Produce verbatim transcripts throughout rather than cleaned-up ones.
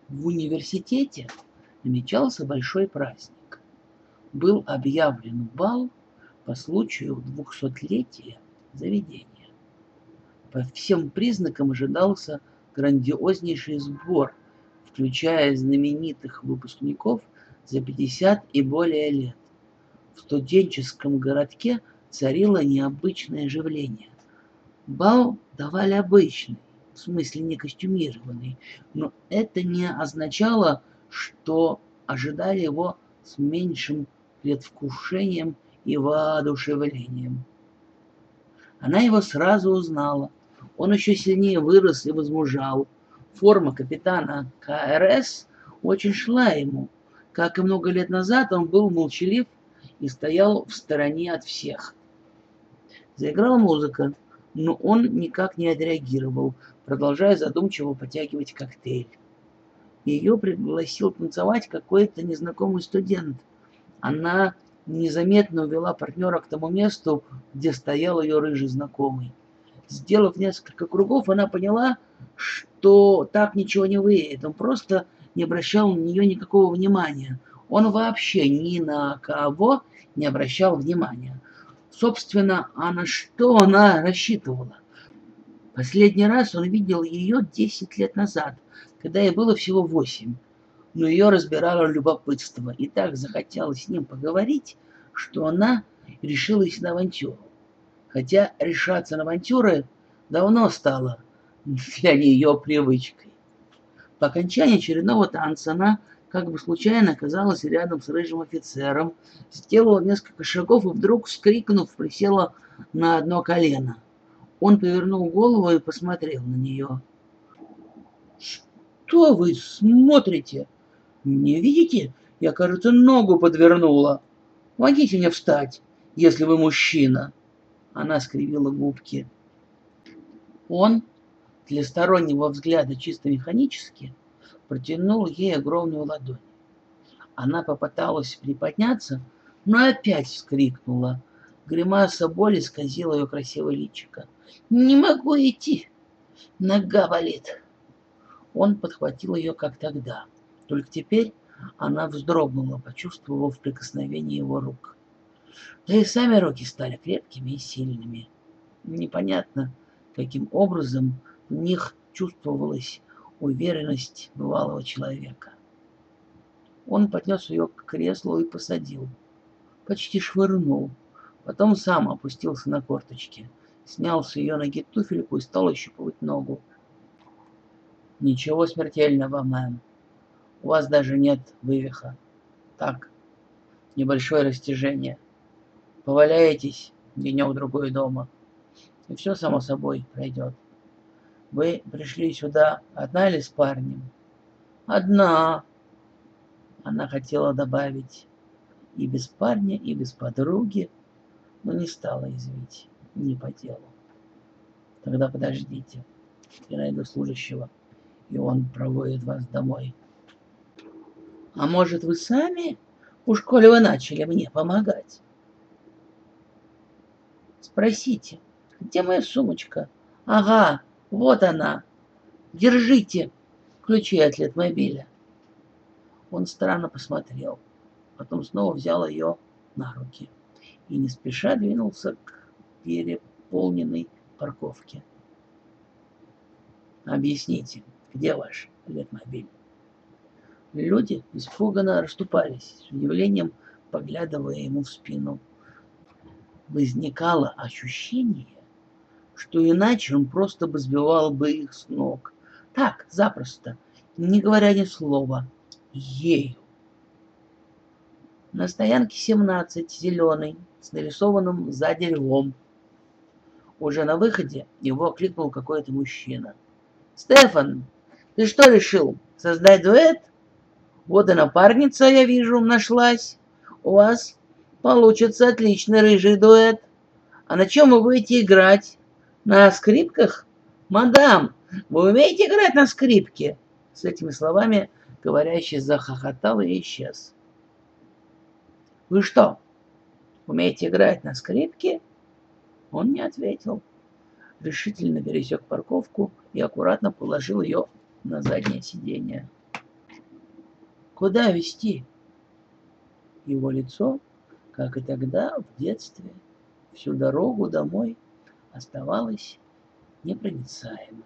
В университете намечался большой праздник. Был объявлен бал по случаю двухсотлетия заведения. По всем признакам ожидался грандиознейший сбор, включая знаменитых выпускников за пятьдесят и более лет. В студенческом городке царило необычное оживление. Бал давали обычный, в смысле не костюмированный, но это не означало, что ожидали его с меньшим предвкушением и воодушевлением. Она его сразу узнала. Он еще сильнее вырос и возмужал. Форма капитана КРС очень шла ему. Как и много лет назад, он был молчалив и стоял в стороне от всех. Заиграла музыка, но он никак не отреагировал, продолжая задумчиво потягивать коктейль. Ее пригласил танцевать какой-то незнакомый студент. Она незаметно увела партнера к тому месту, где стоял ее рыжий знакомый. Сделав несколько кругов, она поняла, что так ничего не выйдет. Он просто не обращал на нее никакого внимания. Он вообще ни на кого не обращал внимания. Собственно, а на что она рассчитывала? Последний раз он видел ее десять лет назад, когда ей было всего восемь. Но ее разбирало любопытство, и так захотелось с ним поговорить, что она решилась на авантюру. Хотя решаться на авантюры давно стало для нее привычкой. По окончании очередного танца она как бы случайно оказалась рядом с рыжим офицером, сделала несколько шагов и вдруг, вскрикнув, присела на одно колено. Он повернул голову и посмотрел на нее. «Что вы смотрите? Не видите? Я, кажется, ногу подвернула. Помогите мне встать, если вы мужчина». Она скривила губки. Он, для стороннего взгляда чисто механически, протянул ей огромную ладонь. Она попыталась приподняться, но опять вскрикнула. Гримаса боли исказила ее красивое личико. «Не могу идти, нога болит». Он подхватил ее, как тогда. Только теперь она вздрогнула, почувствовав прикосновение его рук. Да и сами руки стали крепкими и сильными. Непонятно, каким образом в них чувствовалась уверенность бывалого человека. Он поднес ее к креслу и посадил. Почти швырнул. Потом сам опустился на корточки. Снял с ее ноги туфельку и стал ощупывать ногу. «Ничего смертельного, мэм. У вас даже нет вывиха. Так, небольшое растяжение. Поваляетесь денек-другой дома, и все само собой пройдет. Вы пришли сюда одна или с парнем?» «Одна». Она хотела добавить и без парня, и без подруги, но не стала извить, не по делу. «Тогда подождите, я найду служащего, и он проводит вас домой». «А может, вы сами? Уж коли вы начали мне помогать. Спросите, где моя сумочка? Ага, вот она. Держите ключи от Летмобиля». Он странно посмотрел, потом снова взял ее на руки и не спеша двинулся к переполненной парковке. «Объясните, где ваш Летмобиль?» Люди испуганно расступались, с удивлением поглядывая ему в спину. Возникало ощущение, что иначе он просто бы сбивал бы их с ног. Так, запросто, не говоря ни слова, ею. На стоянке семнадцать, зеленый, с нарисованным сзади львом. Уже на выходе его окликнул какой-то мужчина. «Стефан, ты что решил, создать дуэт? Вот и напарница, я вижу, нашлась. У вас получится отличный рыжий дуэт. А на чем вы будете играть? На скрипках? Мадам, вы умеете играть на скрипке?» С этими словами говорящий захохотал и исчез. «Вы что, умеете играть на скрипке?» Он не ответил. Решительно пересек парковку и аккуратно положил ее на заднее сиденье. Куда везти? Его лицо, как и тогда, в детстве, всю дорогу домой оставалось непроницаемым.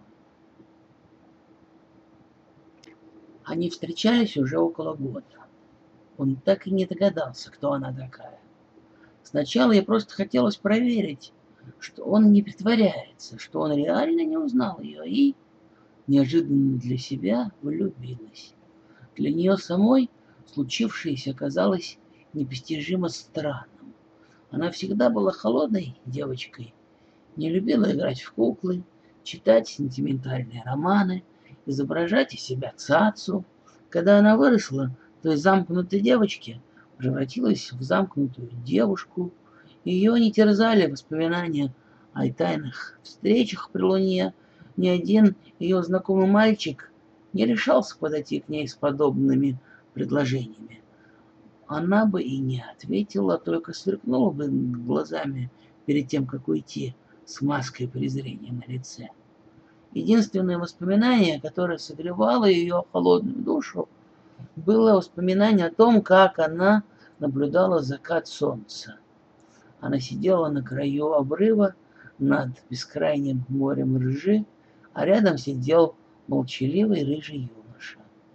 Они встречались уже около года. Он так и не догадался, кто она такая. Сначала ей просто хотелось проверить, что он не притворяется, что он реально не узнал ее, и неожиданно для себя влюбилась. Для нее самой случившееся казалось непостижимо странным. Она всегда была холодной девочкой, не любила играть в куклы, читать сентиментальные романы, изображать из себя цацу. Когда она выросла, то из замкнутой девочки превратилась в замкнутую девушку. Ее не терзали воспоминания о тайных встречах при луне. Ни один ее знакомый мальчик не решался подойти к ней с подобными предложениями. Она бы и не ответила, только сверкнула бы глазами перед тем, как уйти, с маской презрения на лице. Единственное воспоминание, которое согревало ее холодную душу, было воспоминание о том, как она наблюдала закат солнца. Она сидела на краю обрыва над бескрайним морем ржи, а рядом сидел молчаливый рыжий юноша.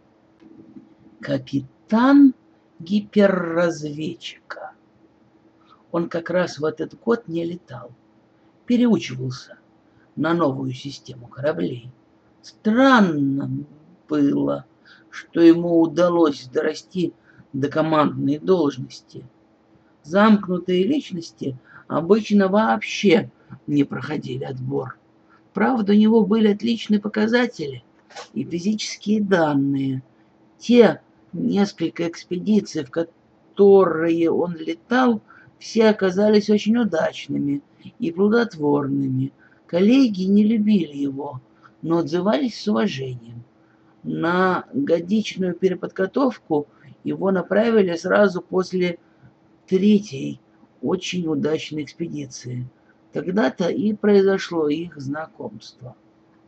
Капитан гиперразведчика. Он как раз в этот год не летал, переучивался на новую систему кораблей. Странно было, что ему удалось дорасти до командной должности. Замкнутые личности обычно вообще не проходили отбор. Правда, у него были отличные показатели и физические данные. Те несколько экспедиций, в которые он летал, все оказались очень удачными и плодотворными. Коллеги не любили его, но отзывались с уважением. На годичную переподготовку его направили сразу после третьей очень удачной экспедиции. Тогда-то и произошло их знакомство.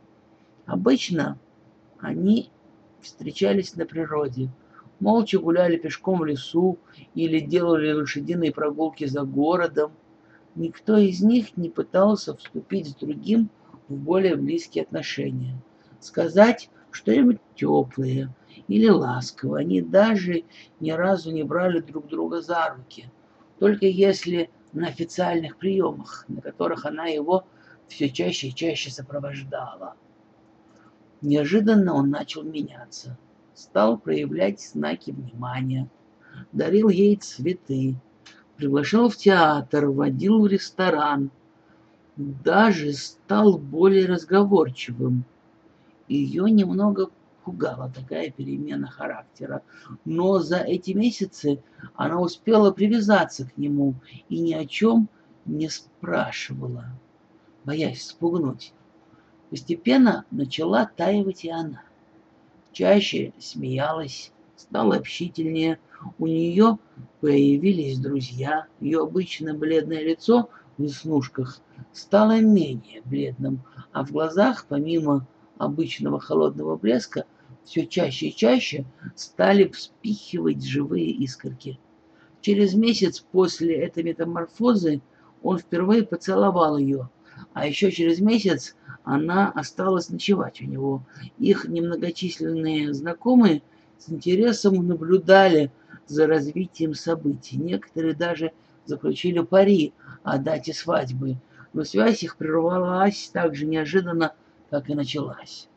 Обычно они встречались на природе, молча гуляли пешком в лесу или делали лошадиные прогулки за городом. Никто из них не пытался вступить с другим в более близкие отношения, сказать что-нибудь теплое или ласковое. Они даже ни разу не брали друг друга за руки, только если на официальных приемах, на которых она его все чаще и чаще сопровождала. Неожиданно он начал меняться, стал проявлять знаки внимания, дарил ей цветы, приглашал в театр, водил в ресторан, даже стал более разговорчивым. Ее немного пугала такая перемена характера, но за эти месяцы она успела привязаться к нему и ни о чем не спрашивала, боясь спугнуть. Постепенно начала таивать и она. Чаще смеялась, стала общительнее, у нее появились друзья, ее обычно бледное лицо в веснушках стало менее бледным, а в глазах, помимо обычного холодного блеска, все чаще и чаще стали вспихивать живые искорки. Через месяц после этой метаморфозы он впервые поцеловал ее, а еще через месяц она осталась ночевать у него. Их немногочисленные знакомые с интересом наблюдали за развитием событий. Некоторые даже заключили пари о дате свадьбы, но связь их прервалась так же неожиданно, как и началась.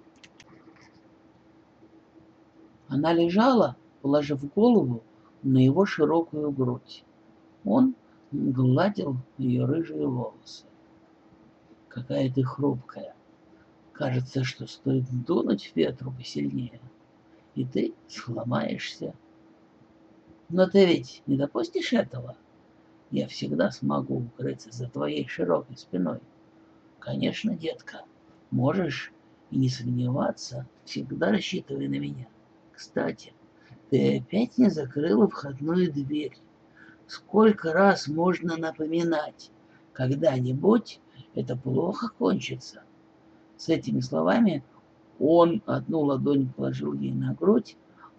Она лежала, положив голову на его широкую грудь. Он гладил ее рыжие волосы. Какая ты хрупкая. Кажется, что стоит дунуть ветру посильнее, и ты сломаешься. Но ты ведь не допустишь этого? Я всегда смогу укрыться за твоей широкой спиной. Конечно, детка, можешь и не сомневаться, всегда рассчитывай на меня. Кстати, ты опять не закрыла входную дверь. Сколько раз можно напоминать? Когда-нибудь это плохо кончится. С этими словами он одну ладонь положил ей на грудь,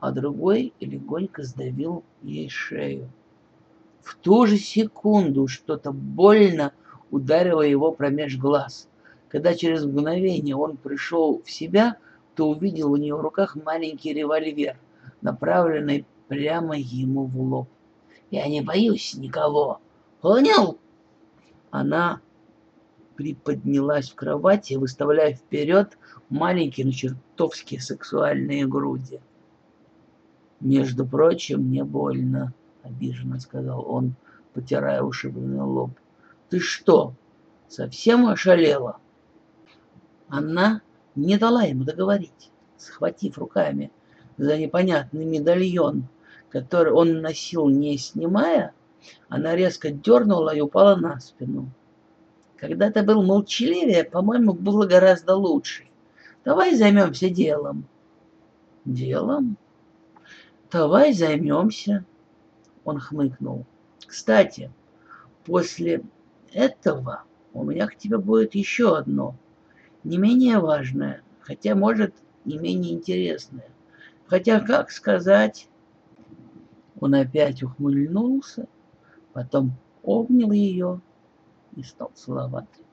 а другой легонько сдавил ей шею. В ту же секунду что-то больно ударило его промеж глаз. Когда через мгновение он пришел в себя, то увидел у нее в руках маленький револьвер, направленный прямо ему в лоб. «Я не боюсь никого, понял?» Она приподнялась в кровати, выставляя вперед маленькие, но чертовски сексуальные груди. «Между прочим, мне больно», — обиженно сказал он, потирая ушибленный лоб. «Ты что, совсем ошалела?» Она не дала ему договорить, схватив руками за непонятный медальон, который он носил не снимая, она резко дернула и упала на спину. «Когда ты был молчаливее, по-моему, было гораздо лучше. Давай займемся делом». «Делом? Давай займемся», — он хмыкнул. «Кстати, после этого у меня к тебе будет еще одно, не менее важное, хотя, может, не менее интересное. Хотя, как сказать...» Он опять ухмыльнулся, потом обнял ее и стал целовать.